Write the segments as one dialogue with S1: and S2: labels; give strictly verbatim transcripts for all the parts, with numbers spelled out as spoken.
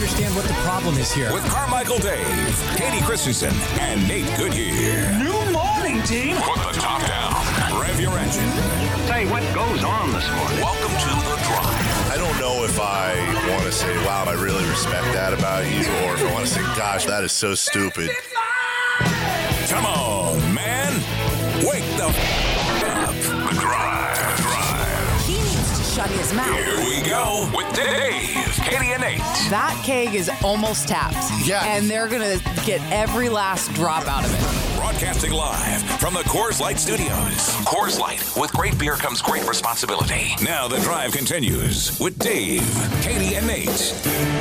S1: understand what the problem is here.
S2: With Carmichael Dave, Katie Christensen, and Nate Goodyear.
S3: New morning, team.
S2: Put the top down. Rev your engine.
S3: Say what goes on this morning.
S2: Welcome to The Drive.
S4: I don't know if I want to say, wow, I really respect that about you, or if I want to say, gosh, that is so stupid.
S2: Come on, man. Wake the f- up. The Drive. The Drive.
S5: He needs to shut his mouth.
S2: Here we go with Dave, Katie, and Nate.
S5: That keg is almost tapped.
S4: Yeah.
S5: And they're going to get every last drop out of it.
S2: Broadcasting live from the Coors Light Studios. Coors Light. With great beer comes great responsibility. Now The Drive continues with Dave, Katie, and Nate.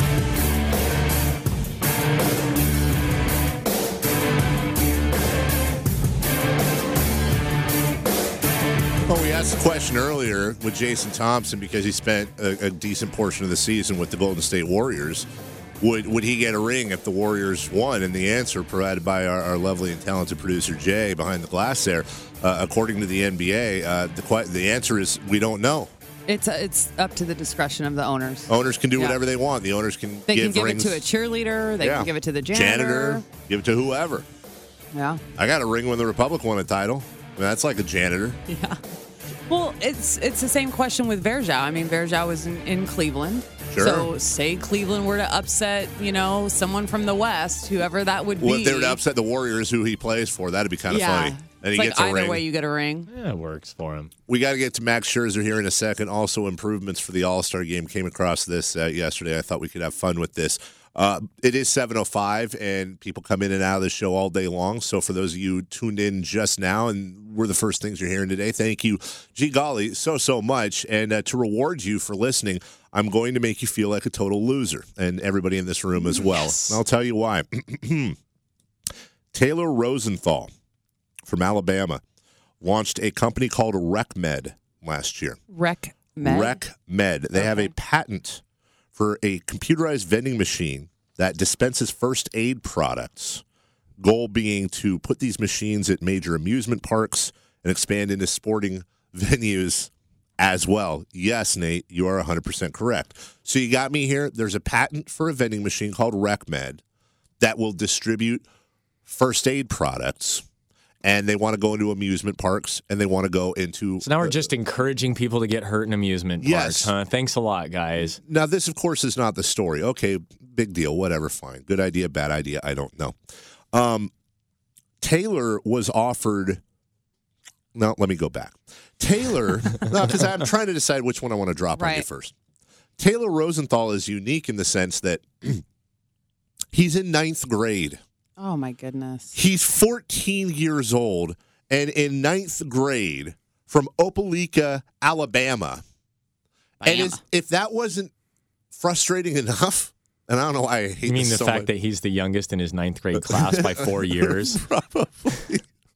S4: Well, we asked the question earlier with Jason Thompson because he spent a, a decent portion of the season with the Golden State Warriors. Would would he get a ring if the Warriors won? And the answer provided by our, our lovely and talented producer Jay behind the glass there, uh, according to the N B A, uh, the the answer is we don't know.
S5: It's uh, it's up to the discretion of the owners.
S4: Owners can do
S5: Yeah.
S4: whatever they want. The owners can
S5: They
S4: give
S5: can give
S4: rings.
S5: it to a cheerleader. They
S4: Yeah.
S5: can give it to the janitor.
S4: janitor, give it to whoever.
S5: Yeah.
S4: I got a ring when the Republic won a title. I mean, that's like a janitor.
S5: Yeah. Well, it's it's the same question with Verjao. I mean, Verjao was in, in Cleveland.
S4: Sure.
S5: So say Cleveland were to upset, you know, someone from the West, whoever that would be.
S4: Well, if they were to upset the Warriors, who he plays for, that'd be kind of
S5: yeah.
S4: funny. And
S5: It's
S4: he
S5: like
S4: gets a
S5: either
S4: ring.
S5: way, you get a ring.
S6: Yeah, it works for him.
S4: We got to get to Max Scherzer here in a second. Also, improvements for the All-Star game. Came across this uh, yesterday. I thought we could have fun with this. Uh, it is seven oh five, and people come in and out of the show all day long. So for those of you tuned in just now, and we're the first things you're hearing today, thank you, gee golly, so, so much. And uh, to reward you for listening, I'm going to make you feel like a total loser, and everybody in this room as well.
S5: Yes.
S4: And I'll tell you why. Taylor Rosenthal from Alabama launched a company called RecMed last year.
S5: Rec Med.
S4: RecMed. They have a
S5: Okay.
S4: patent for a computerized vending machine that dispenses first aid products. Goal being to put these machines at major amusement parks and expand into sporting venues as well. Yes, Nate, you are one hundred percent correct. So you got me here. There's a patent for a vending machine called RecMed that will distribute first aid products. And they want to go into amusement parks, and they want to go into...
S6: So now we're just encouraging people to get hurt in amusement
S4: Yes.
S6: parks, huh? Thanks a lot, guys.
S4: Now, this, of course, is not the story. Okay, big deal, whatever, fine. Good idea, bad idea, I don't know. Um, Taylor was offered... No, let me go back. Taylor... no, because I'm trying to decide which one I want to drop on you
S5: Right.
S4: first. Taylor Rosenthal is unique in the sense that he's in ninth grade.
S5: Oh, my goodness.
S4: He's fourteen years old, and in ninth grade from Opelika, Alabama. And
S5: Bam.
S4: is, if that wasn't frustrating enough, and I don't know why I hate
S6: You mean
S4: this
S6: the
S4: so
S6: fact
S4: much.
S6: that he's the youngest in his ninth grade class by four years?
S4: Probably.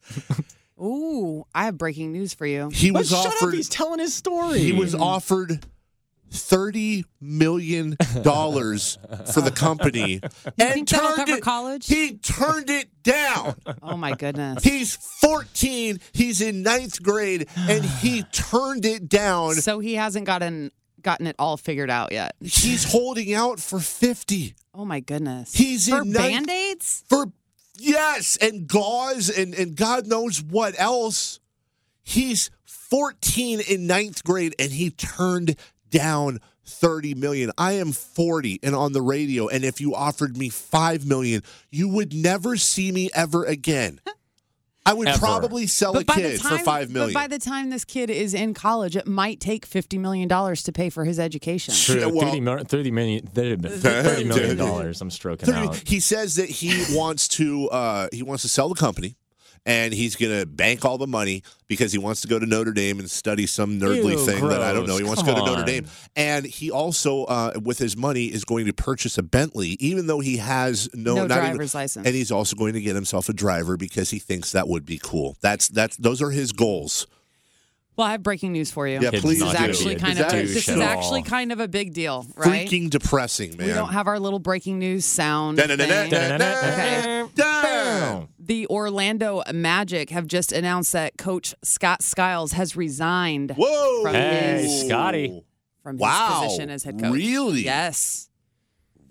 S5: Ooh, I have breaking news for you.
S4: He was
S6: Shut up,
S4: offered.
S6: he's telling his story.
S4: He was offered thirty million dollars for the company,
S5: You
S4: and
S5: think that'll
S4: turned
S5: cover
S4: it,
S5: college?
S4: He turned it down.
S5: Oh, my goodness.
S4: He's fourteen. He's in ninth grade, and he turned it down.
S5: So he hasn't gotten gotten it all figured out yet.
S4: He's holding out for fifty.
S5: Oh, my goodness.
S4: He's
S5: For
S4: in ninth-
S5: Band-Aids?
S4: For yes, and gauze and, and God knows what else. He's fourteen in ninth grade, and he turned down thirty million. I am forty and on the radio, and if you offered me five million, you would never see me ever again. I would
S6: Ever.
S4: probably sell
S5: But
S4: a
S5: by the
S4: kid
S5: time,
S4: for five million.
S5: But by the time this kid is in college, it might take fifty million dollars to pay for his education.
S6: True,
S4: Yeah, well-
S6: thirty, mil- thirty million, thirty million dollars. I'm stroking
S4: thirty
S6: out.
S4: He says that he wants to uh, he wants to sell the company, and he's going to bank all the money because he wants to go to Notre Dame and study some nerdly
S6: Ew,
S4: thing that I don't know. He
S6: gross.
S4: wants to go to
S6: Come
S4: Notre
S6: on.
S4: Dame, and he also, uh, with his money, is going to purchase a Bentley, even though he has no,
S5: No
S4: not
S5: driver's
S4: even,
S5: license.
S4: and he's also going to get himself a driver because he thinks that would be cool. That's that's those are his goals.
S5: Well, I have breaking news for you.
S4: Yeah,
S6: Kid's
S4: please
S5: This is
S6: not
S4: do.
S6: gonna
S5: actually
S6: be a
S5: kind
S4: Is
S5: of
S4: that-
S5: this
S6: douche
S5: is
S6: at
S5: actually
S6: all.
S5: kind of a big deal, right?
S4: Freaking depressing, man.
S5: We don't have our little breaking news sound.
S4: Da-da-da-da,
S5: thing.
S4: da-da-da, da.
S5: The Orlando Magic have just announced that Coach Scott Skiles has resigned
S4: Whoa!
S5: From
S6: Hey,
S5: his-
S6: Scotty.
S5: from his
S4: Wow.
S5: position as head coach.
S4: Really?
S5: Yes.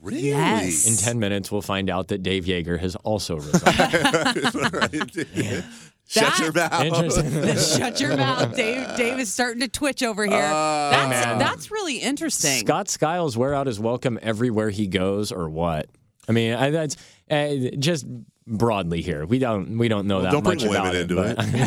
S4: Really?
S5: Yes.
S6: In ten minutes, we'll find out that Dave Yeager has also resigned.
S4: Right. Shut your mouth.
S6: Interesting.
S5: Shut your mouth. Dave Dave is starting to twitch over here.
S4: Uh,
S5: that's,
S6: man.
S5: that's really interesting.
S6: Scott Skiles wear out his welcome everywhere he goes, or what? I mean, I, that's uh, just broadly here. We don't we don't know
S4: well,
S6: that
S4: don't
S6: much
S4: bring
S6: about
S4: women
S6: it.
S4: into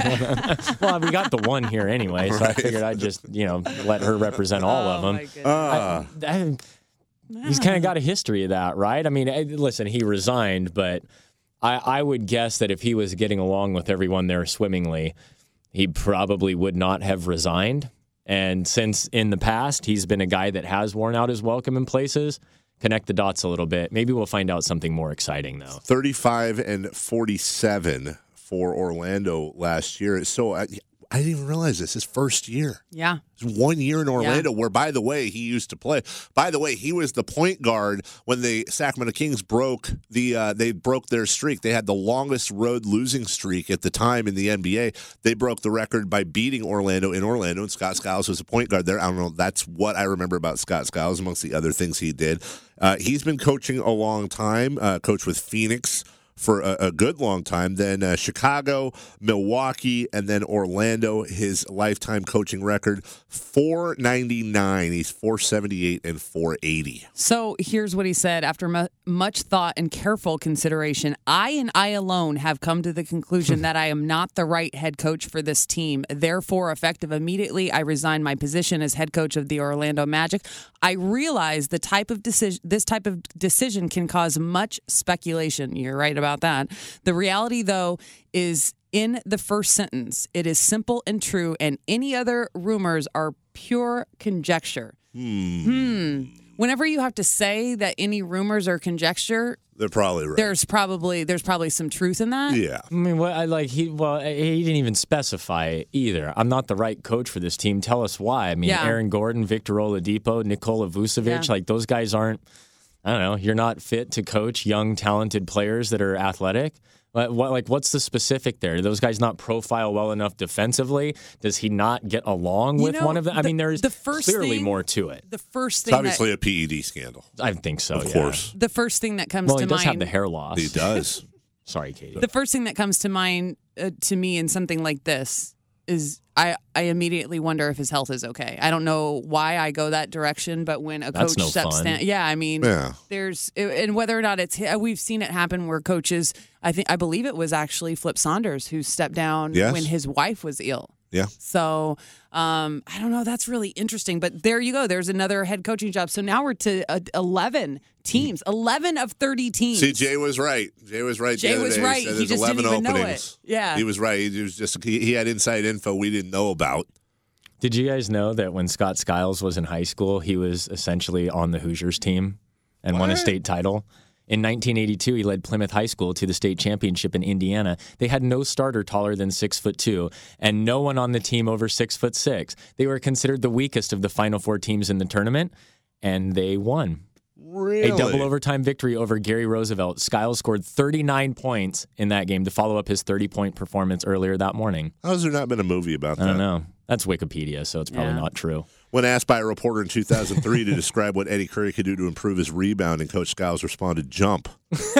S6: it. Well, we got the one here anyway, so
S4: right.
S6: I figured I'd just you know let her represent all
S5: oh,
S6: of them.
S5: my goodness.
S4: Uh,
S6: I, I, he's kind of got a history of that, right? I mean, I, listen, he resigned, but I, I would guess that if he was getting along with everyone there swimmingly, he probably would not have resigned. And since in the past he's been a guy that has worn out his welcome in places, connect the dots a little bit. Maybe we'll find out something more exciting, though.
S4: thirty-five and forty-seven for Orlando last year. So I, I didn't even realize this. His first year.
S5: Yeah.
S4: It was one year in Orlando, yeah. where, by the way, he used to play. By the way, he was the point guard when the Sacramento Kings broke the. Uh, they broke their streak. They had the longest road losing streak at the time in the N B A. They broke the record by beating Orlando in Orlando, and Scott Skiles was a point guard there. I don't know. That's what I remember about Scott Skiles, amongst the other things he did. Uh, he's been coaching a long time. Uh, coached with Phoenix for a, a good long time, then uh, Chicago, Milwaukee, and then Orlando. His lifetime coaching record, four ninety-nine. He's four seventy-eight and four eighty.
S5: So here's what he said. After mu- much thought and careful consideration, I and I alone have come to the conclusion that I am not the right head coach for this team. Therefore, effective immediately, I resign my position as head coach of the Orlando Magic. I realize the type of decision, this type of decision can cause much speculation. You're right about that. The reality, though, is in the first sentence. It is simple and true, and any other rumors are pure conjecture.
S4: Hmm.
S5: Hmm. Whenever you have to say that any rumors are conjecture,
S4: they're probably right.
S5: There's probably there's probably some truth in that.
S4: Yeah.
S6: I mean, what I like he well he didn't even specify either. I'm not the right coach for this team. Tell us why. I mean,
S5: Yeah.
S6: Aaron Gordon, Victor Oladipo, Nikola Vucevic,
S5: Yeah.
S6: like those guys aren't. I don't know. You're not fit to coach young, talented players that are athletic. What, what, like, what's the specific there? Do those guys not profile well enough defensively? Does he not get along
S5: You
S6: with
S5: know,
S6: one of them? I
S5: the-
S6: mean, there's
S5: the first
S6: clearly
S5: thing-
S6: more to it.
S5: The first
S4: It's
S5: thing
S4: obviously
S5: that,
S4: a P E D scandal.
S6: I think so.
S4: Of
S6: yeah.
S4: course.
S5: the first thing that comes
S6: Well,
S5: to
S6: he does
S5: mind
S6: have the hair loss.
S4: He does.
S6: Sorry, Katie.
S5: The first thing that comes to mind uh, to me in something like this is I, I immediately wonder if his health is okay. I don't know why I go that direction, but when a
S6: That's
S5: coach
S6: no
S5: steps
S6: fun.
S5: down, yeah, I mean,
S4: Yeah.
S5: there's and whether or not it's we've seen it happen where coaches, I think I believe it was actually Flip Saunders who stepped down
S4: Yes.
S5: when his wife was ill.
S4: Yeah.
S5: So um, I don't know. That's really interesting. But there you go. There's another head coaching job. So now we're to uh, eleven teams, eleven of thirty teams.
S4: See, Jay was right. Jay was right. the
S5: Jay
S4: other
S5: was
S4: day.
S5: right.
S4: said
S5: He
S4: there's
S5: just didn't
S4: eleven
S5: even know
S4: openings.
S5: it. Yeah.
S4: He was right. He was just he, he had inside info we didn't know about.
S6: Did you guys know that when Scott Skiles was in high school, he was essentially on the Hoosiers team and won a
S4: What?
S6: state title? In nineteen eighty-two, he led Plymouth High School to the state championship in Indiana. They had no starter taller than six foot two, and no one on the team over six foot six. They were considered the weakest of the Final Four teams in the tournament, and they won.
S4: Really?
S6: A double overtime victory over Gary Roosevelt. Skiles scored thirty-nine points in that game to follow up his thirty-point performance earlier that morning.
S4: How has there not been a movie about
S6: I
S4: that?
S6: don't know. That's Wikipedia, so it's probably
S5: Yeah.
S6: not true.
S4: When asked by a reporter in two thousand three to describe what Eddie Curry could do to improve his rebounding, Coach Skiles responded, "Jump."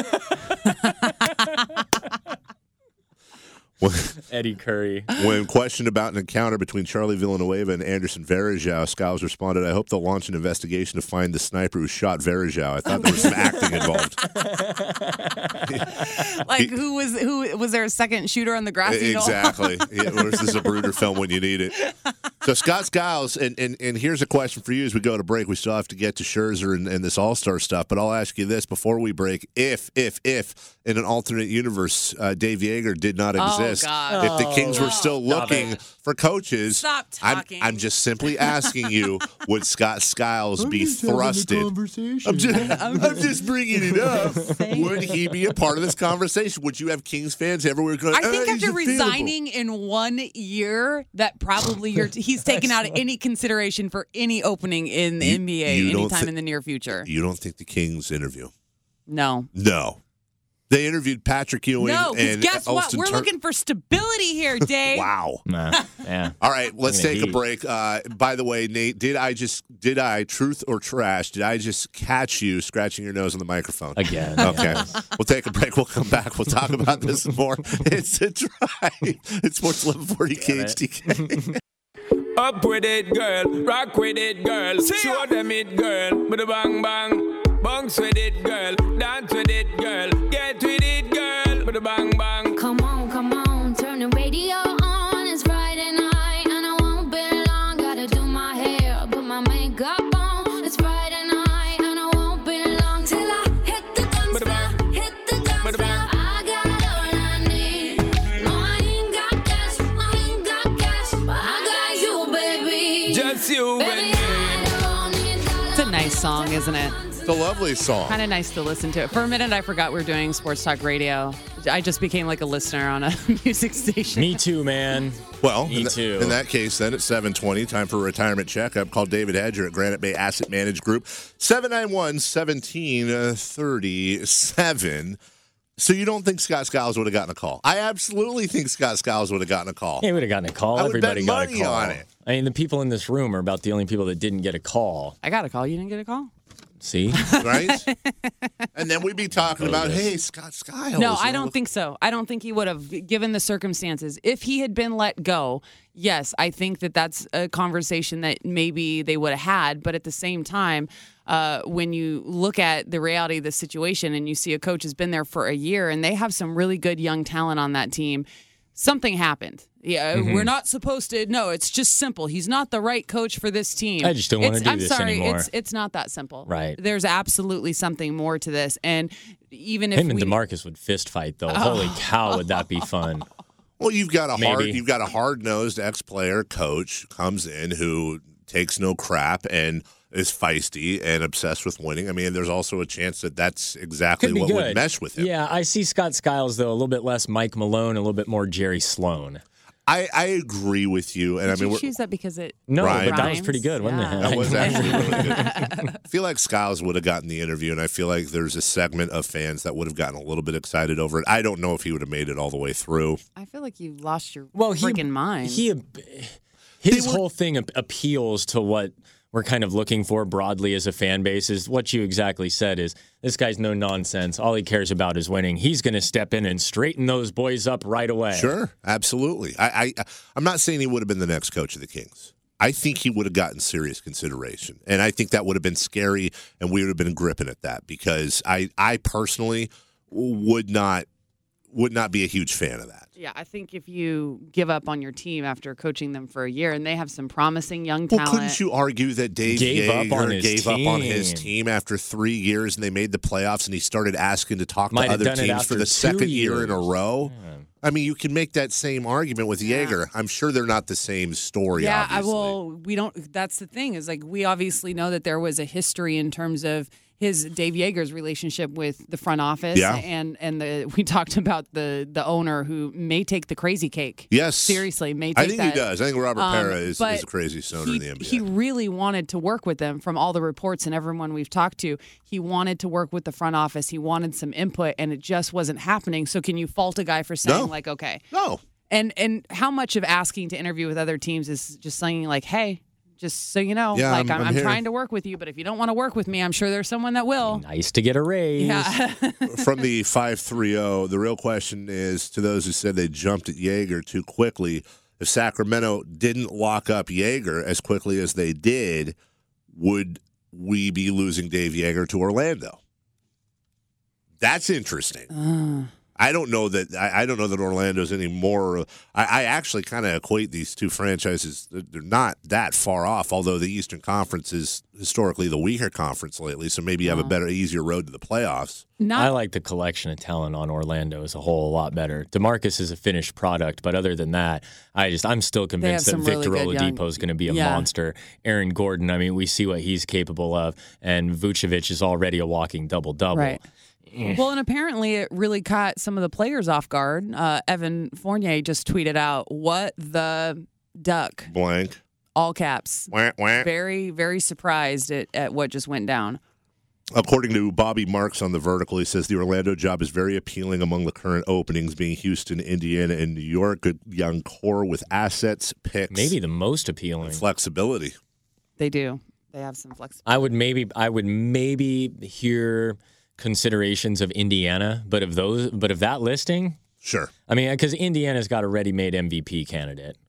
S4: When-
S6: Eddie Curry.
S4: When questioned about an encounter between Charlie Villanueva and Anderson Varejao, Skiles responded, "I hope they'll launch an investigation to find the sniper who shot Varejao. I thought there was some acting involved."
S5: Like who was who was there a second shooter on the grassy knoll?
S4: Exactly. Yeah, or is this a Bruder film when you need it? So Scott Skiles, and, and, and here's a question for you as we go to break. We still have to get to Scherzer and, and this All-Star stuff, but I'll ask you this before we break. If, if, if, in an alternate universe, uh, Dave Yeager did not exist,
S5: God.
S4: if the Kings were still
S6: Stop
S4: looking
S6: it.
S4: for coaches,
S5: Stop
S4: I'm,
S5: talking.
S4: I'm just simply asking you, would Scott Skiles be thrusted? I'm just, I'm just bringing it up. Would he be a part of this conversation? Would you have Kings fans everywhere going,
S5: I think
S4: "Uh,
S5: after
S4: he's available"?
S5: resigning in one year, that probably you're, he's taken out any consideration for any opening in the
S4: You-
S5: N B A
S4: you don't
S5: anytime
S4: thi-
S5: in the near future.
S4: You don't think the Kings interview?
S5: No.
S4: No. They interviewed Patrick Ewing.
S5: No, because
S4: and
S5: guess what?
S4: Elston
S5: We're
S4: Tur-
S5: looking for stability here, Dave.
S4: Wow.
S6: Nah, yeah.
S4: All right, let's
S6: Gonna
S4: take a
S6: heat.
S4: break. Uh, by the way, Nate, did I just did I truth or trash? Did I just catch you scratching your nose on the microphone
S6: Again.
S4: Okay, we'll take a break. We'll come back. We'll talk about this more. It's a drive. It's Sports eleven forty K H T K.
S1: Up with it, girl. Rock with it, girl. Show them it, girl. With a bang bang. Bounce with it, girl. Dance with it, girl. Get with it, girl. With a bang bang.
S7: Come on, come on, turn the radio on. It's Friday night and I won't be long. Gotta do my hair, put my makeup on. It's Friday night and I won't be long till I hit the dance floor, hit the dance floor. I got all I need. No, I ain't got cash, I ain't got cash, but I got you, baby.
S1: Just you
S7: Baby,
S1: and me.
S7: I don't need
S5: It's a nice song, isn't it?
S4: It's a lovely song.
S5: Kind of nice to listen to. For a minute, I forgot we were doing sports talk radio. I just became like a listener on a music station.
S6: Me too, man.
S4: Well,
S6: Me
S4: in, th-
S6: too.
S4: in that case, then at seven twenty, time for a retirement checkup. Call David Hedger at Granite Bay Asset Managed Group, seven nine one, one seven three seven. So you don't think Scott Skiles would have gotten a call? I absolutely think Scott Skiles would have gotten a call.
S6: He would have gotten a call.
S4: I would
S6: Everybody
S4: bet
S6: got a
S4: money
S6: call.
S4: on it.
S6: I mean, the people in this room are about the only people that didn't get a call.
S5: I got a call. You didn't get a call?
S6: See?
S4: Right? And then we'd be talking about,
S6: Bogus.
S4: hey, Scott Skiles.
S5: No,
S4: you
S5: I
S4: know,
S5: don't think so. I don't think he would have, given the circumstances. If he had been let go, yes, I think that that's a conversation that maybe they would have had. But at the same time, uh, when you look at the reality of the situation and you see a coach has been there for a year and they have some really good young talent on that team, something happened. Yeah,
S6: Mm-hmm.
S5: we're not supposed to. No, it's just simple. He's not the right coach for this team.
S6: I just don't wanna
S5: It's-
S6: do
S5: I'm
S6: this
S5: sorry,
S6: anymore.
S5: It's it's not that simple.
S6: Right.
S5: There's absolutely something more to this, and even if
S6: Him and
S5: we,
S6: DeMarcus would fist fight, though. Holy cow, would that be fun?
S4: Well, you've got a hard,
S6: Maybe.
S4: you've got a hard-nosed ex-player coach comes in who takes no crap and is feisty and obsessed with winning. I mean, there's also a chance that that's exactly
S6: Could be
S4: what
S6: good.
S4: would mesh with him.
S6: Yeah, I see Scott Skiles, though, a little bit less Mike Malone, a little bit more Jerry Sloan.
S4: I, I agree with you, and
S5: Did
S4: I mean,
S5: you
S4: we're,
S5: choose that because it
S6: No,
S4: Right.
S6: but that was
S5: rhymes?
S6: pretty good, wasn't
S5: Yeah.
S6: it?
S4: that was actually really good. I feel like Skiles would have gotten the interview, and I feel like there's a segment of fans that would have gotten a little bit excited over it. I don't know if he would have made it all the way through.
S5: I feel like you lost your
S6: Well, he,
S5: freaking mind.
S6: He, his
S4: They were-
S6: whole thing ap- appeals to what we're kind of looking for broadly as a fan base. Is what you exactly said. Is this guy's no nonsense. All he cares about is winning. He's going to step in and straighten those boys up right away.
S4: Sure, absolutely. I, I I'm not saying he would have been the next coach of the Kings. I think he would have gotten serious consideration, and I think that would have been scary, and we would have been gripping at that because I I personally would not would not be a huge fan of that.
S5: yeah, I think if you give up on your team after coaching them for a year and they have some promising young
S4: Well,
S5: talent.
S4: couldn't you argue that Dave
S6: Gave up
S4: Yeager
S6: on his
S4: gave up on his
S6: team.
S4: team after three years and they made the playoffs and he started asking to talk
S6: Might
S4: to
S6: have
S4: other
S6: done it
S4: teams for
S6: after
S4: the
S6: two
S4: second year in a
S6: years.
S4: row? I mean, you can make that same argument with Yeager. I'm sure they're not the same story,
S5: Yeah, I
S4: obviously.
S5: well, we don't. That's the thing is like we obviously know that there was a history in terms of his Dave Yeager's relationship with the front office.
S4: Yeah.
S5: and and the we talked about the the owner who may take the crazy cake.
S4: Yes.
S5: seriously, may take
S4: I think
S5: that.
S4: he does. I think Robert
S5: Um,
S4: Parra is,
S5: but
S4: is a crazy stoner
S5: he,
S4: in the N B A.
S5: He really wanted to work with them from all the reports and everyone we've talked to. He wanted to work with the front office. He wanted some input, and it just wasn't happening. So can you fault a guy for saying
S4: No.
S5: like, okay?
S4: no.
S5: And and how much of asking to interview with other teams is just saying like, hey, just so you know,
S4: Yeah,
S5: like
S4: I'm-
S5: I'm,
S4: I'm
S5: I'm
S4: here.
S5: trying to work with you, but if you don't want to work with me, I'm sure there's someone that will.
S6: Nice to get a raise.
S5: Yeah.
S4: From the five three zero, the real question is to those who said they jumped at Yeager too quickly, if Sacramento didn't lock up Yeager as quickly as they did, would we be losing Dave Yeager to Orlando? That's interesting.
S5: Uh.
S4: I don't know that I, I don't know that Orlando's any more. I, I actually kind of equate these two franchises. They're not that far off, although the Eastern Conference is historically the weaker conference lately. So maybe you have a better, easier road to the playoffs.
S5: Not
S6: I like the collection of talent on Orlando as a whole a lot better. DeMarcus is a finished product, but other than that, I just I'm still convinced that
S5: some really
S6: Victor
S5: good young-
S6: Oladipo is going to be a
S5: Yeah.
S6: monster. Aaron Gordon, I mean, we see what he's capable of, and Vucevic is already a walking double double.
S5: right. Well, and apparently it really caught some of the players off guard. Uh, Evan Fournier just tweeted out, "What the duck?"
S4: Blank.
S5: All caps.
S4: Wah, wah.
S5: Very, very surprised at, at what just went down.
S4: According to Bobby Marks on The Vertical, he says the Orlando job is very appealing among the current openings, being Houston, Indiana, and New York. Good young core with assets, picks,
S6: Maybe the most appealing.
S4: and flexibility.
S5: They do. They have some flexibility.
S6: I would maybe I would maybe hear considerations of Indiana, but of those but of that listing,
S4: Sure.
S6: I mean, because Indiana's got a ready-made M V P candidate.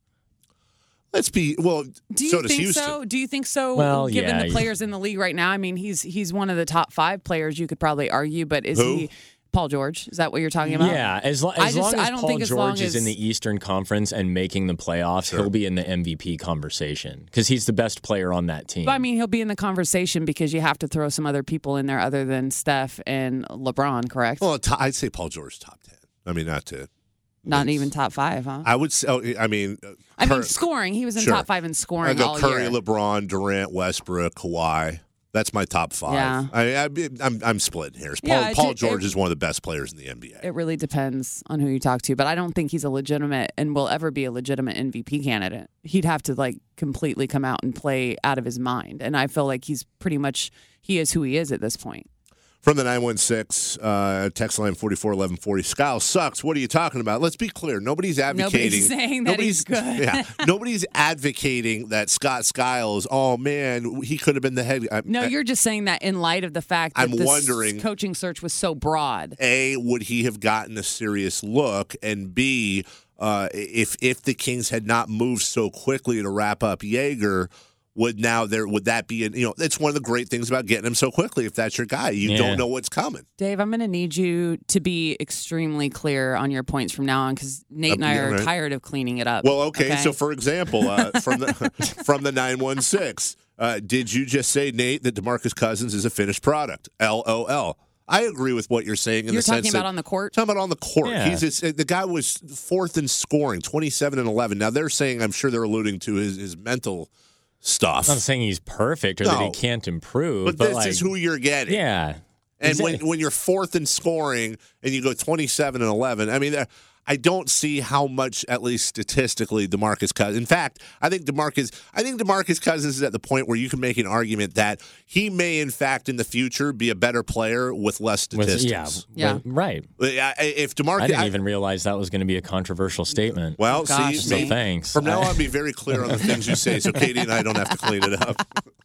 S4: Let's be well.
S5: Do you
S4: so does
S5: think
S4: Houston.
S5: so? Do you think so?
S6: Well,
S5: given
S6: yeah,
S5: the players in the league right now, I mean, he's he's one of the top five players. You could probably argue, but is
S4: Who?
S5: he Paul George? Is that what you're talking about?
S6: Yeah, as, lo-
S5: I
S6: as
S5: just-
S6: long as
S5: I don't
S6: Paul
S5: think as long
S6: George is in
S5: as-
S6: the Eastern Conference and making the playoffs,
S4: Sure.
S6: he'll be in the M V P conversation because he's the best player on that team.
S5: But, I mean, he'll be in the conversation because you have to throw some other people in there other than Steph and LeBron, correct?
S4: Well, to- I'd say Paul George top ten. I mean, not to.
S5: Not even top five, huh?
S4: I would say. Oh, I mean. uh,
S5: I mean,
S4: Cur-
S5: scoring. He was in
S4: Sure.
S5: top five in
S4: I
S5: scoring
S4: go
S5: all
S4: Curry,
S5: year.
S4: LeBron, Durant, Westbrook, Kawhi. That's my top five.
S5: Yeah.
S4: I, I, I'm I'm splitting hairs. Paul,
S5: Yeah, it
S4: Paul
S5: ju-
S4: George
S5: it-
S4: is one of the best players in the N B A.
S5: It really depends on who you talk to, but I don't think he's a legitimate and will ever be a legitimate M V P candidate. He'd have to like completely come out and play out of his mind, and I feel like he's pretty much he is who he is at this point.
S4: From the nine one six, uh, text line forty-four eleven forty. Skiles sucks. What are you talking about? Let's be clear. Nobody's advocating.
S5: Nobody's saying that he's good.
S4: Yeah, nobody's advocating that Scott Skiles, oh, man, he could have been the head. I,
S5: No,
S4: I-
S5: you're just saying that in light of the fact that
S4: I'm
S5: this
S4: wondering-
S5: coaching search was so broad.
S4: A, would he have gotten a serious look? And B, uh, if if the Kings had not moved so quickly to wrap up Yeager, would now there would that be an, you know, it's one of the great things about getting him so quickly. If that's your guy, you
S6: Yeah.
S4: don't know what's coming.
S5: Dave, I'm going to need you to be extremely clear on your points from now on because Nate and
S4: Uh,
S5: I
S4: yeah,
S5: are
S4: right.
S5: tired of cleaning it up.
S4: Well, okay. So, for example, uh, from the from the nine one six, uh, did you just say, Nate, that DeMarcus Cousins is a finished product? L O L. I agree with what you're saying in
S5: You're
S4: the
S5: talking
S4: sense
S5: about
S4: that,
S5: on the court?
S4: Talking about on the court.
S6: Yeah.
S4: He's just, the guy was fourth in scoring, twenty-seven and eleven. Now they're saying, I'm sure they're alluding to his, his mental stuff.
S6: I'm not saying he's perfect or that he
S4: No.
S6: can't improve,
S4: but
S6: but,
S4: this
S6: like,
S4: is who you're getting.
S6: yeah.
S4: And
S6: Exactly.
S4: when, when you're fourth in scoring and you go twenty-seven and eleven, I mean, there- I don't see how much, at least statistically, DeMarcus Cousins. In fact, I think DeMarcus, I think DeMarcus Cousins is at the point where you can make an argument that he may, in fact, in the future, be a better player with less
S6: With-
S4: statistics.
S6: yeah,
S5: Yeah.
S6: with- right.
S4: Yeah. If DeMarcus,
S6: I didn't
S4: I-
S6: even realize that was going to be a controversial statement.
S4: Well,
S5: Gosh,
S4: see,
S6: so
S4: me-
S6: thanks.
S4: From now
S6: I-
S4: on, be very clear on the things you say, so Katie and I don't have to clean it up.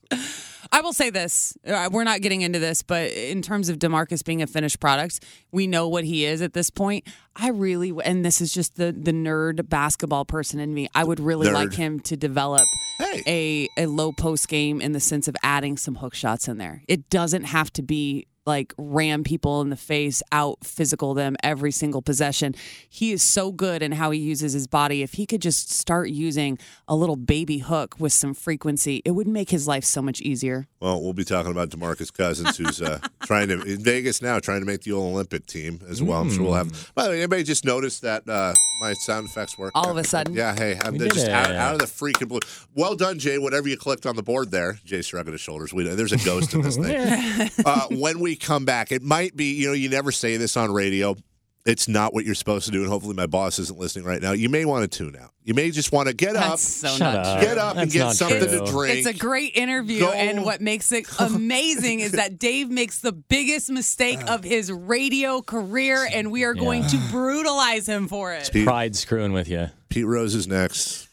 S5: I will say this. Uh, We're not getting into this, but in terms of DeMarcus being a finished product, we know what he is at this point. I really, and this is just the, the nerd basketball person in me, I would really
S4: Nerd.
S5: like him to develop
S4: Hey.
S5: a, a low post game in the sense of adding some hook shots in there. It doesn't have to be like ram people in the face, out physical them every single possession. He is so good in how he uses his body. If he could just start using a little baby hook with some frequency, it would make his life so much easier.
S4: Well, we'll be talking about DeMarcus Cousins, who's uh, trying to in Vegas now, trying to make the All Olympic team as well. I'm sure we'll have. By the way, anybody just noticed that uh, my sound effects work
S5: All of a sudden.
S4: Yeah, hey, I'm
S6: We
S4: they're
S6: did
S4: just
S6: it.
S4: out, out of the freaking blue. Well done, Jay. Whatever you clicked on the board there, Jay shrugging his shoulders. We there's a ghost in this thing. uh, when we come back, it might be. You know, you never say this on radio. It's not what you're supposed to do, and hopefully my boss isn't listening right now. You may want to tune out. You may just want to get up,
S5: That's so
S6: Shut
S5: not
S6: up.
S5: true.
S4: get up, and
S6: That's
S4: get
S6: not
S4: something
S6: true.
S4: to drink.
S5: It's a great interview,
S4: Go-
S5: and what makes it amazing is that Dave makes the biggest mistake of his radio career, and we are going
S6: Yeah.
S5: to brutalize him for it.
S4: Pete,
S6: Pride screwing with you.
S4: Pete Rose is next.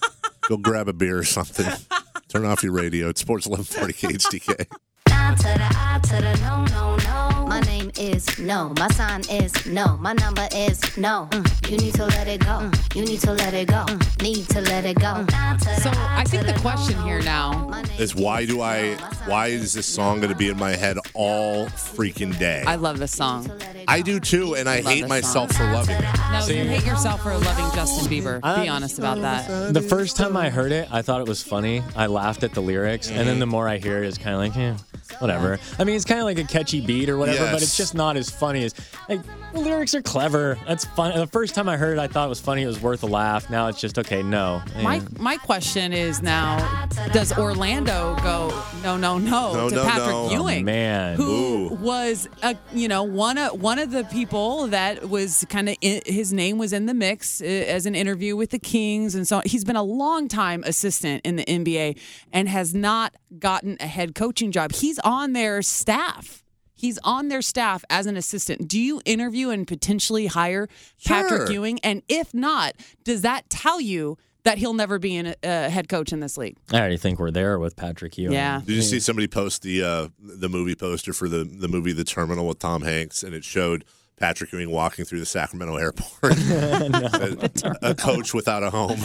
S4: Go grab a beer or something. Turn off your radio. It's Sports eleven forty K H D K.
S7: I to the I to the no, no, no. My name is no. My sign is no. My number is no. Mm. You need to let it go. Mm. You need to let it go. Mm. Need to let it go. Mm.
S5: So I think the question here now
S4: Is why do I? Why is this song going to be in my head all freaking day?
S5: I love this song.
S4: I do too, and I
S5: Love
S4: hate
S5: this
S4: myself
S5: song.
S4: for loving it.
S5: No,
S6: See-
S5: you hate yourself for loving Justin Bieber. Be honest about that.
S6: The first time I heard it, I thought it was funny. I laughed at the lyrics, and then the more I hear it, it's kind of like, eh, whatever. I mean, it's kind of like a catchy beat or whatever, but
S4: Yes.
S6: it's just not as funny as like the lyrics are clever. That's fun. The first time I heard it, I thought it was funny. It was worth a laugh. Now it's just okay. No. Eh.
S5: My my question is now: does Orlando go no no no,
S4: No,
S5: to
S4: no,
S5: Patrick
S4: no.
S5: Ewing,
S6: Oh, man.
S5: who
S4: Ooh.
S5: was a, you know one of one of the people that was kind of his name was in the mix uh, as an interview with the Kings, and so he's been a long time assistant in the N B A and has not gotten a head coaching job. He's on their staff. He's on their staff as an assistant. Do you interview and potentially hire Patrick
S4: Sure.
S5: Ewing? And if not, does that tell you that he'll never be a uh, head coach in this league?
S6: I already think we're there with Patrick Ewing.
S5: Yeah.
S4: Did you see somebody post the uh, the movie poster for the, the movie The Terminal with Tom Hanks, and it showed Patrick Ewing walking through the Sacramento airport? a, a coach without a home.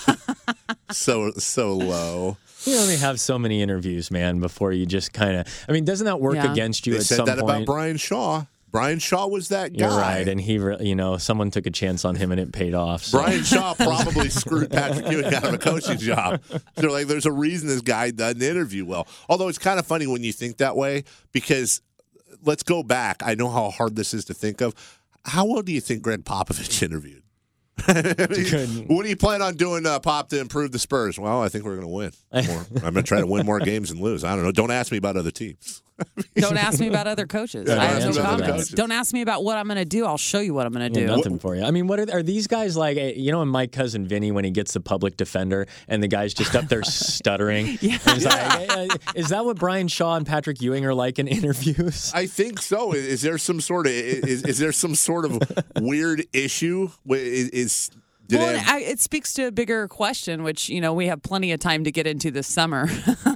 S4: so so low.
S6: You only have so many interviews, man, before you just kind of. I mean, doesn't that work
S5: Yeah.
S6: against you
S4: They
S6: at
S4: said
S6: some
S4: that
S6: point?
S4: about Brian Shaw. Brian Shaw was that guy.
S6: You're right, and he, re- you know, someone took a chance on him and it paid off. So.
S4: Brian Shaw probably screwed Patrick Ewing out of a coaching job. They're like, there's a reason this guy doesn't interview well. Although it's kind of funny when you think that way, because let's go back. I know how hard this is to think of. How well do you think Greg Popovich interviewed? I mean, what do you plan on doing, uh, Pop, to improve the Spurs? Well, I think we're going to win. More. I'm going to try to win more games and lose. I don't know. Don't ask me about other teams.
S5: Don't ask me about other coaches.
S4: Yeah,
S5: I have
S6: don't
S5: no
S6: ask me about
S5: comments.
S6: coaches.
S5: Don't ask me about what I'm going to do. I'll show you what I'm going to
S6: Yeah,
S5: do.
S6: nothing for you. I mean, what are, are these guys like? eh, You know, in My Cousin Vinny, when he gets the public defender and the guy's just up there stuttering.
S5: Yeah.
S6: And he's like, eh, eh, is that what Brian Shaw and Patrick Ewing are like in interviews?
S4: I think so. Is, is there some sort of is, is there some sort of weird issue? Is, is did
S5: Well,
S4: they have-
S5: I, it speaks to a bigger question, which, you know, we have plenty of time to get into this summer,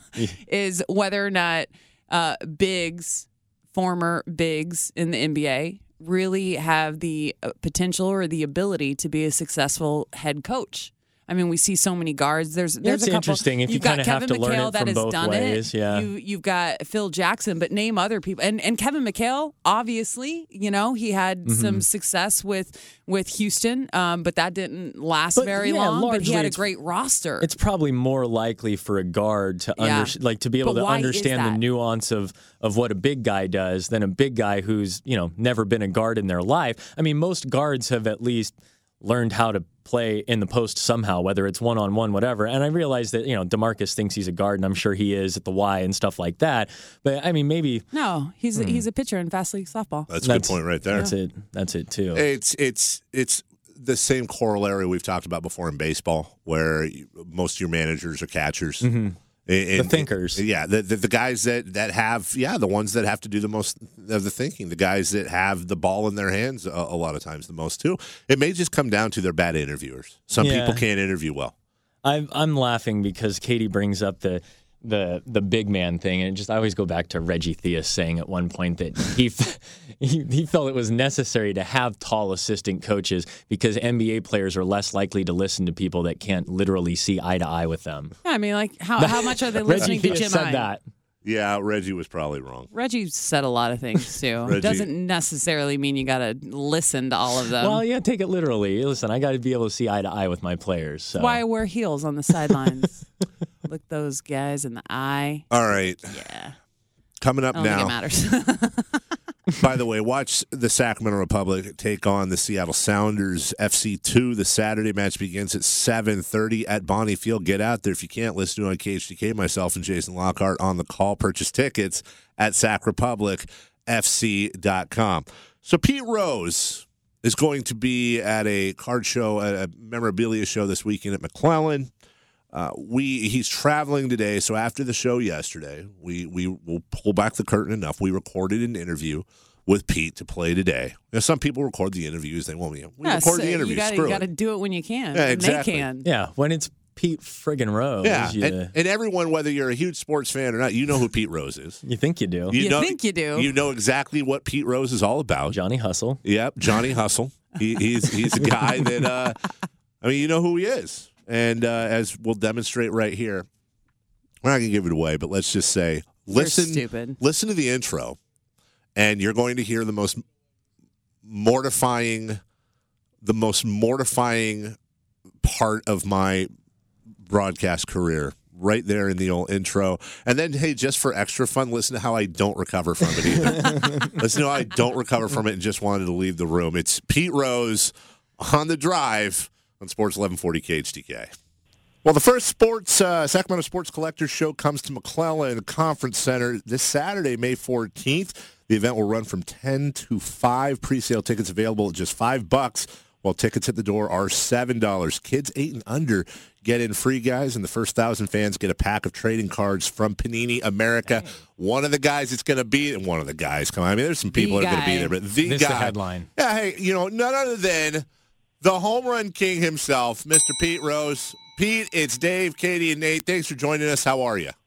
S5: is whether or not uh, bigs, former bigs in the N B A, really have the uh, potential or the ability to be a successful head coach. I mean, we see so many guards. There's there's
S6: it's
S5: a couple.
S6: interesting if you
S5: You've got
S6: kinda have
S5: Kevin
S6: to learn
S5: McHale
S6: it
S5: that
S6: from
S5: has
S6: both
S5: done
S6: ways,
S5: it.
S6: yeah.
S5: You, you've got Phil Jackson, but name other people. And and Kevin McHale, obviously, you know, he had
S6: Mm-hmm.
S5: some success with with Houston, um, but that didn't last
S6: But,
S5: very
S6: yeah,
S5: long. But he
S6: largely
S5: had a
S6: it's-
S5: great roster.
S6: It's probably more likely for a guard to
S5: Yeah.
S6: under, like to be able
S5: But
S6: to
S5: why is
S6: understand the
S5: that?
S6: nuance of of what a big guy does than a big guy who's, you know, never been a guard in their life. I mean, most guards have at least learned how to play in the post somehow, whether it's one-on-one, whatever. And I realize that, you know, DeMarcus thinks he's a guard, and I'm sure he is at the Y and stuff like that. But, I mean, maybe
S5: no, he's
S6: Hmm.
S5: a, he's a pitcher in fast league softball.
S4: That's a good point right there.
S6: that's it. That's it, too.
S4: It's it's it's the same corollary we've talked about before in baseball, where you, most of your managers are catchers. And-
S6: The thinkers.
S4: yeah, the, the the guys that, that have, yeah, the ones that have to do the most of the thinking, the guys that have the ball in their hands a, a lot of times the most too. It may just come down to they're bad interviewers. Some
S6: Yeah.
S4: people can't interview well.
S6: I'm I'm laughing because Katie brings up the the the big man thing, and it just I always go back to Reggie Theus saying at one point that he f- he, he felt it was necessary to have tall assistant coaches because N B A players are less likely to listen to people that can't literally see eye to eye with them.
S5: Yeah, I mean, like how how much are they
S6: Reggie
S5: listening to
S6: Theus
S5: Jim
S6: said
S5: Ive?
S6: that.
S4: Yeah, Reggie was probably wrong.
S5: Reggie said a lot of things too.
S4: Reggie-
S5: It doesn't necessarily mean you got to listen to all of them.
S6: Well, yeah, take it literally. Listen, I got to be able to see eye to eye with my players. So.
S5: That's why I wear heels on the sidelines. Look those guys in the eye.
S4: All right,
S5: Yeah,
S4: coming up
S5: I don't
S4: now.
S5: think it matters.
S4: By the way, watch the Sacramento Republic take on the Seattle Sounders F C two. The Saturday match begins at seven thirty at Bonnie Field. Get out there if you can't. Listen to it on K H D K. Myself and Jason Lockhart on the call. Purchase tickets at sac republic f c dot com. So Pete Rose is going to be at a card show, a memorabilia show this weekend at McClellan. Uh, we he's traveling today, so after the show yesterday, we we will pull back the curtain enough. We recorded an interview with Pete to play today. Now, some people record the interviews; they won't. We
S5: Yeah,
S4: record
S5: so
S4: the interview.
S5: You gotta,
S4: Screw
S5: you got to
S4: it.
S5: do it when you can.
S4: Yeah,
S5: and
S4: exactly.
S5: They can.
S6: Yeah, when it's Pete friggin' Rose,
S4: Yeah,
S6: you,
S4: and, and everyone, whether you're a huge sports fan or not, you know who Pete Rose is.
S6: you think you do.
S5: You
S4: know,
S5: think you do.
S4: You know exactly what Pete Rose is all about.
S6: Johnny Hustle.
S4: Yep, Johnny Hustle. He, he's he's a guy that uh, I mean, you know who he is. And uh, as we'll demonstrate right here, we're not going to give it away, but let's just say, listen,
S5: stupid.
S4: listen to the intro, and you're going to hear the most mortifying, the most mortifying part of my broadcast career right there in the old intro. And then, hey, just for extra fun, listen to how I don't recover from it either. Listen to how I don't recover from it and just wanted to leave the room. It's Pete Rose on the drive on Sports eleven forty K H D K. Well, the first sports uh, Sacramento Sports Collectors Show comes to McClellan Conference Center this Saturday, May fourteenth. The event will run from ten to five. Pre-sale tickets available at just five bucks. Well, tickets at the door are seven dollars. Kids eight and under get in free, guys, and the first one thousand fans get a pack of trading cards from Panini America. Dang. One of the guys it's going to be, and one of the guys, come on, I mean, there's some people
S5: the
S4: that are going to be there, but the
S6: this
S4: guy.
S6: The headline.
S4: Yeah, hey, you know, none other than the home run king himself, Mister Pete Rose. Pete, it's Dave, Katie, and Nate. Thanks for joining us. How are you?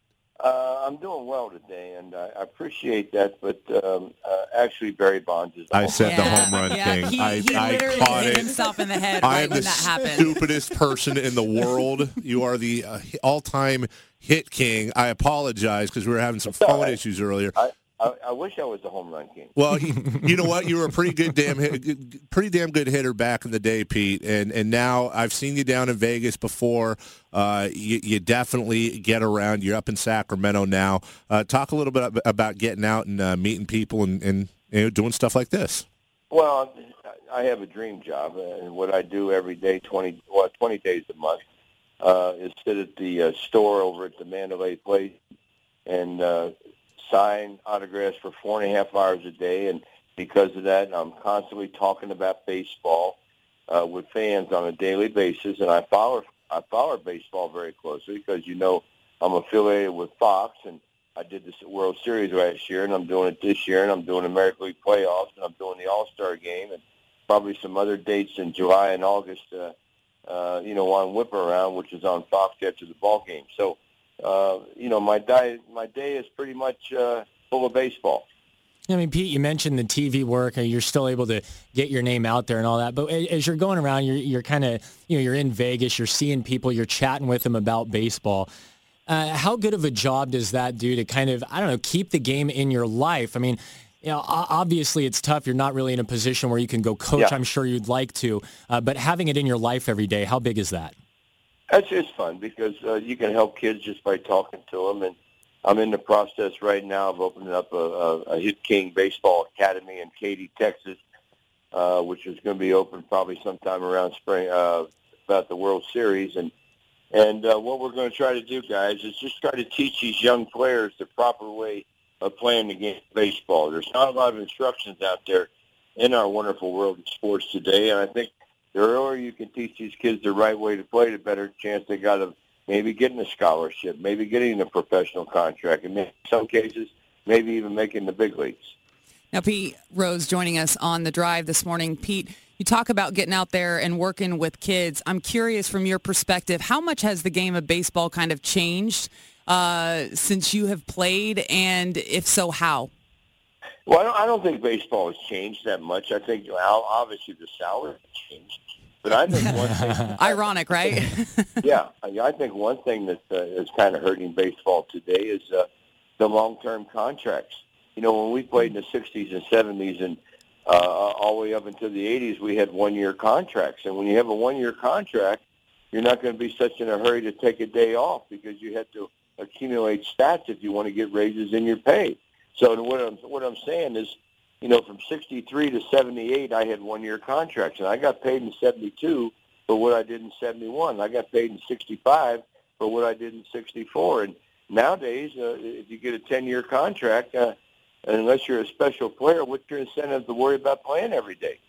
S8: Uh, I'm doing well today, and I, I appreciate that. But um, uh, actually, Barry Bonds is. The
S4: I
S8: home
S4: said
S8: run.
S4: the
S5: Yeah.
S4: home run
S5: Yeah,
S4: king.
S5: he,
S4: I,
S5: he
S4: I
S5: literally
S4: caught
S5: hit
S4: it.
S5: himself in the head
S4: I
S5: right
S4: am
S5: when
S4: the
S5: that happened.
S4: stupidest person in the world. You are the uh, all-time hit king. I apologize because we were having some phone
S8: right.
S4: issues earlier.
S8: I, I, I wish I was the home run king.
S4: Well, you, you know what? You were a pretty good damn hit, pretty damn good hitter back in the day, Pete. And and now I've seen you down in Vegas before. Uh, you, you definitely get around. You're up in Sacramento now. Uh, talk a little bit about getting out and uh, meeting people and, and you know, doing stuff like this.
S8: Well, I have a dream job, and what I do every day, twenty well, twenty days a month, uh, is sit at the uh, store over at the Mandalay Place and uh, sign autographs for four and a half hours a day. And because of that, I'm constantly talking about baseball uh, with fans on a daily basis. And I follow I follow baseball very closely because, you know, I'm affiliated with Fox, and I did the World Series last year, and I'm doing it this year, and I'm doing the American League playoffs, and I'm doing the All-Star game, and probably some other dates in July and August, uh, uh, you know, on Whip Around, which is on Fox after the ball game. So, uh, you know, my day, my day is pretty much uh, full of baseball.
S6: I mean, Pete, you mentioned the T V work, and you're still able to get your name out there and all that. But as you're going around, you're, you're kind of, you know, you're in Vegas, you're seeing people, you're chatting with them about baseball. Uh, how good of a job does that do to kind of, I don't know, keep the game in your life? I mean, you know, obviously it's tough. You're not really in a position where you can go coach.
S8: Yeah.
S6: I'm sure you'd like to, uh, but having it in your life every day, how big is that?
S8: That's just fun because uh, you can help kids just by talking to them. And I'm in the process right now of opening up a, a, a Hit King Baseball Academy in Katy, Texas, uh, which is going to be open probably sometime around spring, uh, about the World Series. And and uh, what we're going to try to do, guys, is just try to teach these young players the proper way of playing the game of baseball. There's not a lot of instructions out there in our wonderful world of sports today, and I think the earlier you can teach these kids the right way to play, the better chance they got of maybe getting a scholarship, maybe getting a professional contract, and in some cases, maybe even making the big leagues.
S5: Now, Pete Rose joining us on the drive this morning. Pete, you talk about getting out there and working with kids. I'm curious from your perspective, how much has the game of baseball kind of changed uh, since you have played, and if so, how?
S8: Well, I don't, I don't think baseball has changed that much. I think well, obviously the salary has changed. But I think one thing,
S5: ironic, right?
S8: yeah, I, I think one thing that uh, is kind of hurting baseball today is uh, the long-term contracts. You know, when we played in the sixties and seventies and uh, all the way up into the eighties, we had one-year contracts. And when you have a one-year contract, you're not going to be such in a hurry to take a day off because you have to accumulate stats if you want to get raises in your pay. So what I'm what I'm saying is, you know, from sixty-three to seventy-eight, I had one-year contracts, and I got paid in seventy-two for what I did in seventy-one. I got paid in sixty-five for what I did in sixty-four. And nowadays, uh, if you get a ten-year contract, uh, unless you're a special player, what's your incentive to worry about playing every day?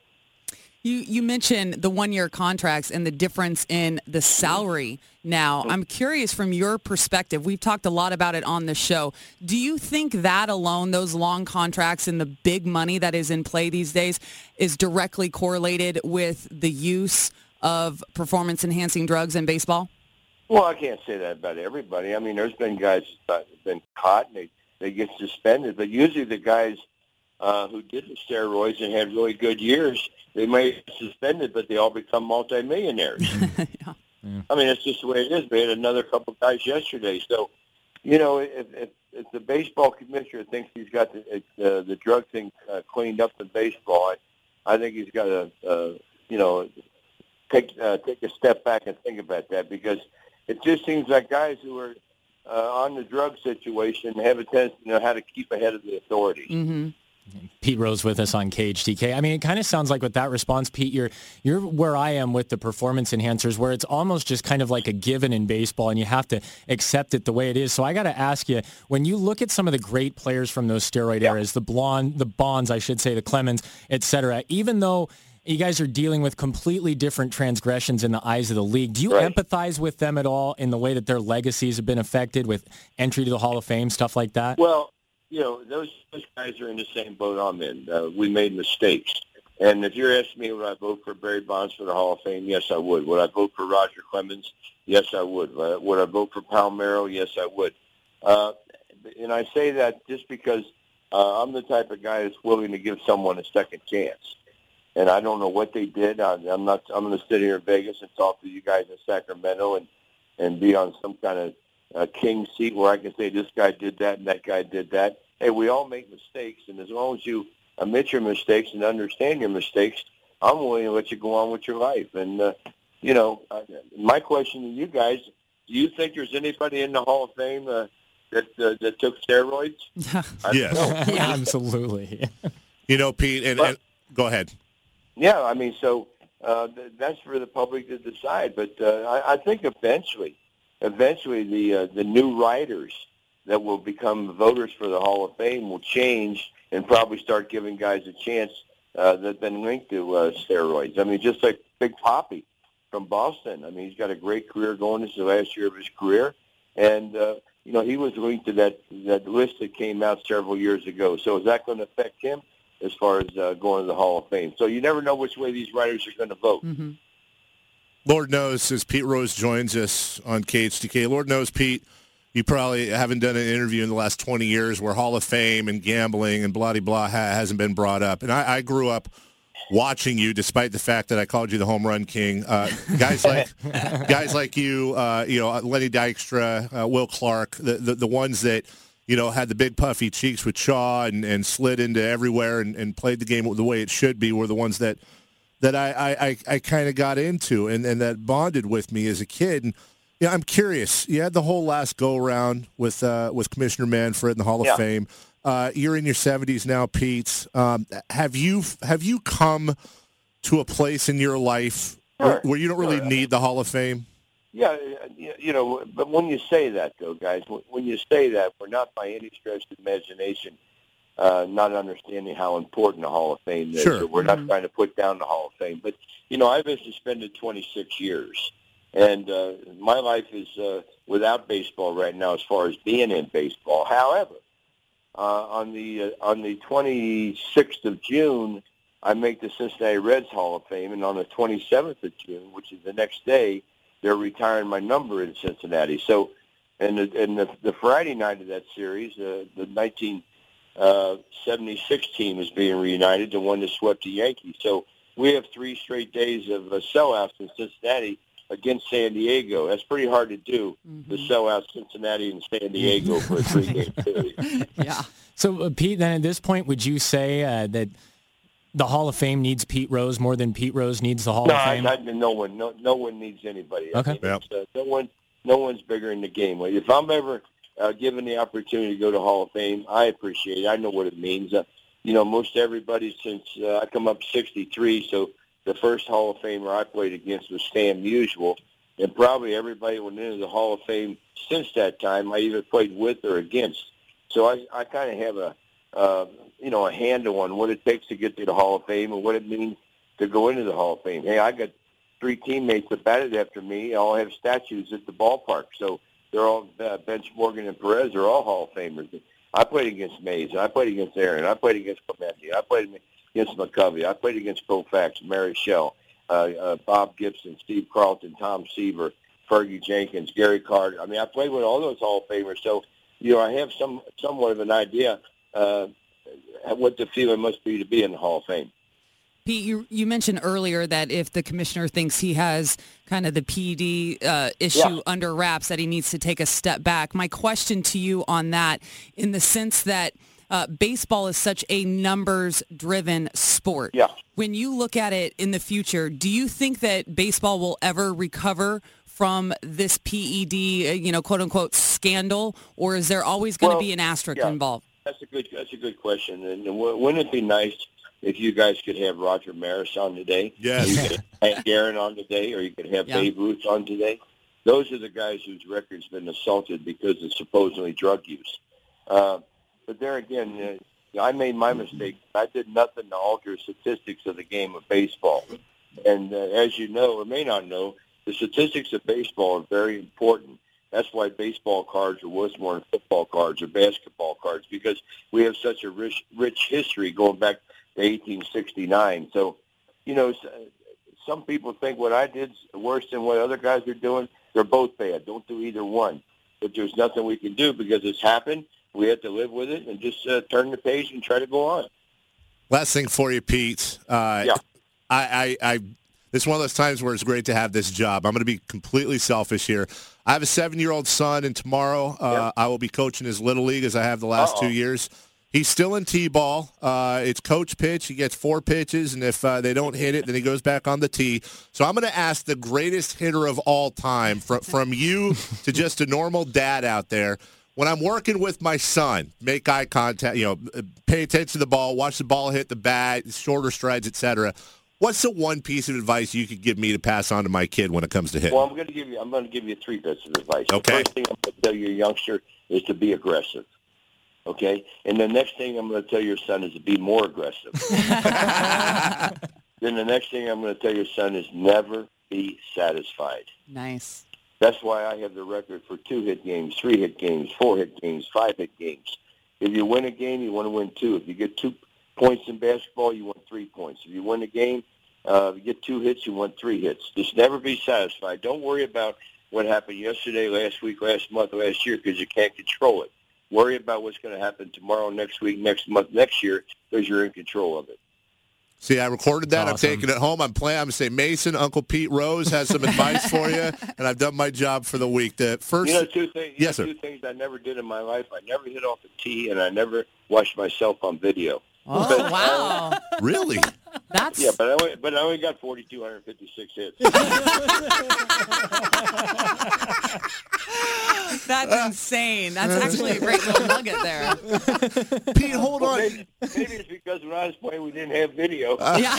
S5: You you mentioned the one-year contracts and the difference in the salary now. I'm curious from your perspective. We've talked a lot about it on the show. Do you think that alone, those long contracts and the big money that is in play these days, is directly correlated with the use of performance-enhancing drugs in baseball?
S8: Well, I can't say that about everybody. I mean, there's been guys that have been caught and they, they get suspended, but usually the guys uh, who did the steroids and had really good years, they may be suspended, but they all become multimillionaires. yeah. Yeah. I mean, that's just the way it is. We had another couple of guys yesterday. So, you know, if, if, if the baseball commissioner thinks he's got the, uh, the drug thing uh, cleaned up in baseball, I, I think he's got to, uh, you know, take uh, take a step back and think about that because it just seems like guys who are uh, on the drug situation have a tendency to know how to keep ahead of the authorities.
S5: Mm-hmm.
S6: Pete Rose with us on K H T K. I mean, it kind of sounds like with that response, Pete, you're you're where I am with the performance enhancers, where it's almost just kind of like a given in baseball, and you have to accept it the way it is. So I got to ask you, when you look at some of the great players from those steroid
S8: yeah.
S6: eras, the Blonde, the Bonds, I should say, the Clemens, et cetera, even though You guys are dealing with completely different transgressions in the eyes of the league. Do you
S8: Right.
S6: empathize with them at all in the way that their legacies have been affected with entry to the Hall of Fame, stuff like that?
S8: Well, you know, those, those guys are in the same boat I'm in. Uh, we made mistakes. And if you're asking me, would I vote for Barry Bonds for the Hall of Fame? Yes, I would. Would I vote for Roger Clemens? Yes, I would. Uh, would I vote for Palmeiro? Yes, I would. Uh, and I say that just because uh, I'm the type of guy that's willing to give someone a second chance. And I don't know what they did. I, I'm not. I'm going to sit here in Vegas and talk to you guys in Sacramento and, and be on some kind of uh, king seat where I can say this guy did that and that guy did that. Hey, we all make mistakes, and as long as you admit your mistakes and understand your mistakes, I'm willing to let you go on with your life. And, uh, you know, uh, my question to you guys, do you think there's anybody in the Hall of Fame uh, that uh, that took steroids? I
S4: Yes.
S8: don't know.
S6: Yeah, absolutely.
S4: You know, Pete, and, and go ahead.
S8: Yeah, I mean, so uh, th- that's for the public to decide. But uh, I, I think eventually, eventually the uh, the new writers that will become voters for the Hall of Fame will change and probably start giving guys a chance uh, that have been linked to uh, steroids. I mean, just like Big Papi from Boston. I mean, he's got a great career going. This is the last year of his career. And, uh, you know, he was linked to that, that list that came out several years ago. So is that going to affect him as far as uh, going to the Hall of Fame? So you never know which way these writers are going to vote.
S5: Mm-hmm.
S4: Lord knows, as Pete Rose joins us on K H T K, Lord knows, Pete, you probably haven't done an interview in the last twenty years where Hall of Fame and gambling and blah-de-blah ha- hasn't been brought up. And I, I grew up watching you, despite the fact that I called you the home run king. Uh, guys like guys like you, uh, you know, Lenny Dykstra, uh, Will Clark, the, the the ones that, you know, had the big puffy cheeks with Shaw and, and slid into everywhere and, and played the game the way it should be, were the ones that that I, I, I, I kind of got into and, and that bonded with me as a kid. And yeah, I'm curious. You had the whole last go-around with uh, with Commissioner Manfred in the Hall of
S8: Yeah.
S4: Fame. Uh, you're in your seventies now, Pete. Um, have you have you come to a place in your life
S8: Sure.
S4: where, where you don't really
S8: Sure.
S4: need the Hall of Fame?
S8: Yeah, you know, but when you say that, though, guys, when you say that, we're not by any stretch of the imagination uh, not understanding how important the Hall of Fame is.
S4: Sure.
S8: So we're not trying to put down the Hall of Fame. But, you know, I've been suspended twenty-six years. And uh, my life is uh, without baseball right now as far as being in baseball. However, uh, on the uh, on the twenty-sixth of June, I make the Cincinnati Reds Hall of Fame. And on the twenty-seventh of June, which is the next day, they're retiring my number in Cincinnati. So, and the, and the, the Friday night of that series, uh, the nineteen seventy-six team is being reunited, the one that swept the Yankees. So we have three straight days of uh, sellouts in Cincinnati against San Diego. That's pretty hard to do,
S5: Mm-hmm.
S8: to sell out Cincinnati and San Diego for a three-game series.
S5: Yeah.
S6: So, uh, Pete, then at this point, would you say uh, that the Hall of Fame needs Pete Rose more than Pete Rose needs the Hall
S8: No,
S6: of
S8: I,
S6: Fame?
S8: I, no one, no, no one needs anybody. I
S6: Okay.
S8: mean, it's, uh, no one, no one's bigger in the game. If I'm ever uh, given the opportunity to go to Hall of Fame, I appreciate it. I know what it means. Uh, you know, most everybody since uh, I come up sixty-three, so the first Hall of Famer I played against was Stan Musial, and probably everybody went into the Hall of Fame since that time I either played with or against. So I, I kind of have a, uh, you know, a handle on what it takes to get to the Hall of Fame and what it means to go into the Hall of Fame. Hey, I got three teammates that batted after me. All have statues at the ballpark. So they're all, uh, Bench, Morgan, and Perez are all Hall of Famers. I played against Mays. I played against Aaron. I played against Clemente. I played against McCovey. I played against Koufax, Mary Shell, uh, uh, Bob Gibson, Steve Carlton, Tom Seaver, Fergie Jenkins, Gary Carter. I mean, I played with all those Hall of Famers. So, you know, I have some somewhat of an idea uh, what the feeling must be to be in the Hall of Fame.
S5: Pete, you, you mentioned earlier that if the commissioner thinks he has kind of the P E D uh, issue
S8: Yeah.
S5: under wraps, that he needs to take a step back. My question to you on that, in the sense that uh, baseball is such a numbers-driven sport.
S8: Yeah.
S5: When you look at it in the future, do you think that baseball will ever recover from this P E D, uh, you know, quote-unquote, scandal, or is there always going to
S8: Well,
S5: be an asterisk
S8: yeah.
S5: involved?
S8: That's a good. That's a good question. And w- wouldn't it be nice if you guys could have Roger Maris on today?
S4: Yes.
S8: You could have Hank Aaron on today, or you could have
S5: Yeah.
S8: Babe Ruth on today. Those are the guys whose record's been assaulted because of supposedly drug use. Uh, but there again, uh, You know, I made my mistake. I did nothing to alter statistics of the game of baseball. And uh, as you know or may not know, the statistics of baseball are very important. That's why baseball cards are worth more than football cards or basketball cards, because we have such a rich, rich history going back to eighteen sixty-nine. So, you know, some people think what I did is worse than what other guys are doing. They're both bad. Don't do either one. But there's nothing we can do because it's happened. We have to live with it and just uh, turn the page and try to go on.
S4: Last thing for you, Pete. Uh,
S8: yeah.
S4: I, I, I, this is one of those times where it's great to have this job. I'm going to be completely selfish here. I have a seven-year-old son, and tomorrow uh,
S8: yeah.
S4: I will be coaching his little league as I have the last
S8: Uh-oh.
S4: two years. He's still in T-ball. Uh, it's coach pitch. He gets four pitches, and if uh, they don't hit it, then he goes back on the tee. So I'm going to ask the greatest hitter of all time, from, from you to just a normal dad out there. When I'm working with my son, make eye contact, you know, pay attention to the ball, watch the ball hit the bat, shorter strides, et cetera. What's the one piece of advice you could give me to pass on to my kid when it comes to hitting?
S8: Well, I'm going to give you. I'm going to give you three bits of advice.
S4: Okay.
S8: The first thing I'm going to tell your youngster is to be aggressive. Okay, and the next thing I'm going to tell your son is to be more aggressive. Then the next thing I'm going to tell your son is never be satisfied.
S5: Nice.
S8: That's why I have the record for two-hit games, three-hit games, four-hit games, five-hit games. If you win a game, you want to win two. If you get two points in basketball, you want three points. If you win a game, uh, you get two hits, you want three hits. Just never be satisfied. Don't worry about what happened yesterday, last week, last month, last year, because you can't control it. Worry about what's going to happen tomorrow, next week, next month, next year, because you're in control of it.
S4: See, I recorded that.
S6: Awesome.
S4: I'm taking it home. I'm playing. I'm going to say, Mason, Uncle Pete Rose has some advice for you, and I've done my job for the week. The first,
S8: You know, two things. You
S4: Yes,
S8: know,
S4: sir.
S8: two things I never did in my life. I never hit off a tee, and I never watched myself on video.
S5: Oh, wow.
S4: really?
S5: That's
S8: Yeah, but I only, but I only got four thousand two hundred fifty-six hits.
S5: that's insane. That's actually a great little nugget there.
S4: Pete, hold
S8: Well,
S4: on.
S8: maybe, maybe it's because when I was playing, we didn't have video.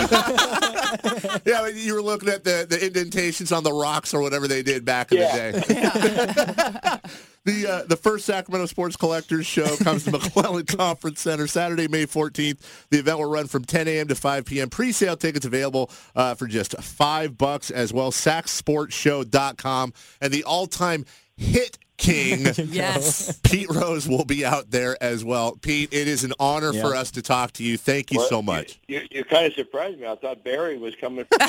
S5: Yeah.
S4: Yeah, you were looking at the, the indentations on the rocks or whatever they did back in
S8: Yeah.
S4: the day. The uh, the first Sacramento Sports Collectors Show comes to McClellan Conference Center Saturday, May fourteenth. The event will run from ten a.m. to five p.m. Pre-sale tickets available uh, for just five bucks as well. sac sports show dot com. And the all-time hit king,
S5: Yes.
S4: Pete Rose, will be out there as well. Pete, it is an honor
S6: Yeah.
S4: for us to talk to you. Thank you
S8: Well,
S4: so much.
S8: You, you, you kind of surprised me. I thought Barry was coming. From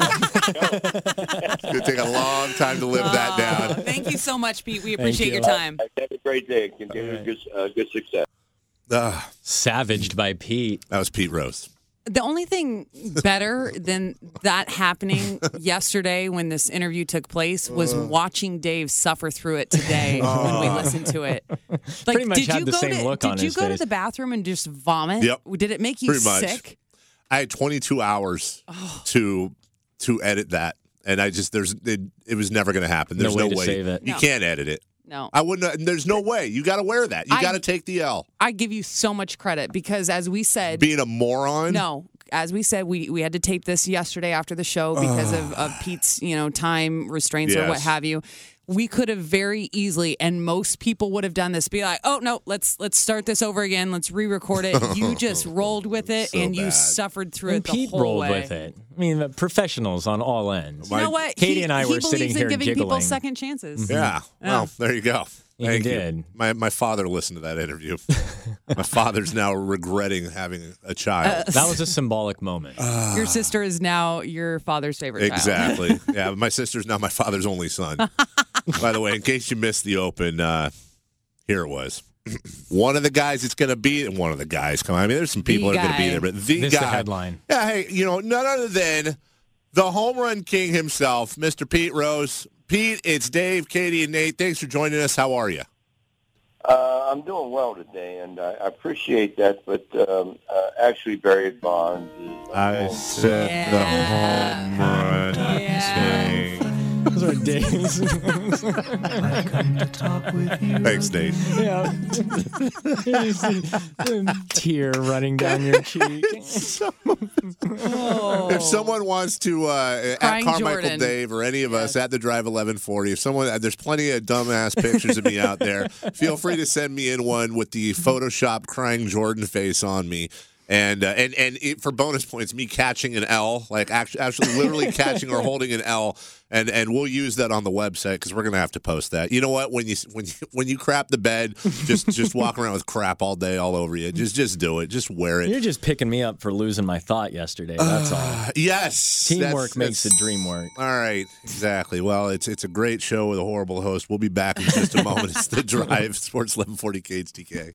S4: It's going to take a long time to live that
S5: Oh,
S4: down.
S5: thank you so much, Pete. We appreciate
S6: you.
S5: your time.
S8: Have a great day. Continue good, uh, good success.
S4: Uh,
S6: Savaged by Pete.
S4: that was Pete Rose.
S5: The only thing better than that happening yesterday when this interview took place was watching Dave suffer through it today when we listened to it. Like,
S6: Pretty much
S5: did
S6: had
S5: you
S6: the
S5: go
S6: same
S5: to,
S6: look
S5: did
S6: on
S5: you
S6: his
S5: go to
S6: face.
S5: the bathroom and just vomit?
S4: Yep.
S5: Did it make you
S4: Pretty much.
S5: sick?
S4: I had twenty-two hours to to edit that, and I just there's it, it was never going to happen. There's
S6: No
S4: no,
S6: way to
S4: way
S6: save it.
S4: You
S5: No.
S4: can't edit it.
S5: No.
S4: I wouldn't. There's no way. You got to wear that. You
S5: I-
S4: got to take the L.
S5: I give you so much credit because, as we said,
S4: Being a moron.
S5: no, as we said, we, we had to tape this yesterday after the show because of, of Pete's, you know, time restraints or what
S4: Yes.
S5: have you. We could have very easily, and most people would have done this, be like, oh, no, let's let's start this over again. Let's re-record it. You just rolled with it,
S4: So
S5: and you
S4: bad.
S5: suffered through
S6: And
S5: it the
S6: Pete
S5: whole
S6: rolled
S5: way.
S6: with it. I mean, the professionals on all ends.
S5: You know what?
S6: Katie
S5: he,
S6: and I
S5: he
S6: were
S5: believes
S6: sitting
S5: in
S6: here
S5: giving
S6: giggling.
S5: people second chances.
S4: Yeah. Well, there you go.
S6: Yeah, he
S4: Thank you.
S6: did.
S4: My my father listened to that interview. My father's now regretting having a child.
S6: That was a symbolic moment.
S5: Your sister is now your father's favorite child.
S4: Exactly. Yeah, my sister's now my father's only son. By the way, in case you missed the open, uh, here it was. One of the guys it's going to be, and one of the guys, come on. I mean, there's some people
S5: The
S4: that are going to be
S5: guy.
S4: there, but the
S6: This
S4: guy.
S6: the headline.
S4: Yeah, hey, you know, none other than the home run king himself, Mister Pete Rose. Pete, it's Dave, Katie, and Nate. Thanks for joining us. How are you?
S8: Uh, I'm doing well today, and I, I appreciate that. But um, uh, actually, Barry Bonds is.
S4: I said
S5: Yeah.
S4: the home run
S5: Yeah.
S4: king.
S6: Those are Dave's.
S4: Thanks, Nate.
S6: Yeah. Tear running down your cheek.
S5: Oh.
S4: If someone wants to, uh, at
S5: Crying
S4: Carmichael
S5: Jordan.
S4: Dave or any of us at the Drive eleven forty, if someone, there's plenty of dumbass pictures of me out there. Feel free to send me in one with the Photoshop crying Jordan face on me. And uh, and and it, for bonus points, me catching an L, like actually, actually literally catching or holding an L, and, and we'll use that on the website because we're gonna have to post that. You know what? When you when you, when you crap the bed, just just walk around with crap all day all over you. Just just do it. Just wear it.
S6: You're just picking me up for losing my thought yesterday. That's all.
S4: Uh, yes,
S6: Teamwork
S4: that's-
S6: makes
S4: that's-
S6: the dream work.
S4: All right, exactly. Well, it's it's a great show with a horrible host. We'll be back in just a moment. It's The Drive, Sports eleven forty K H T K.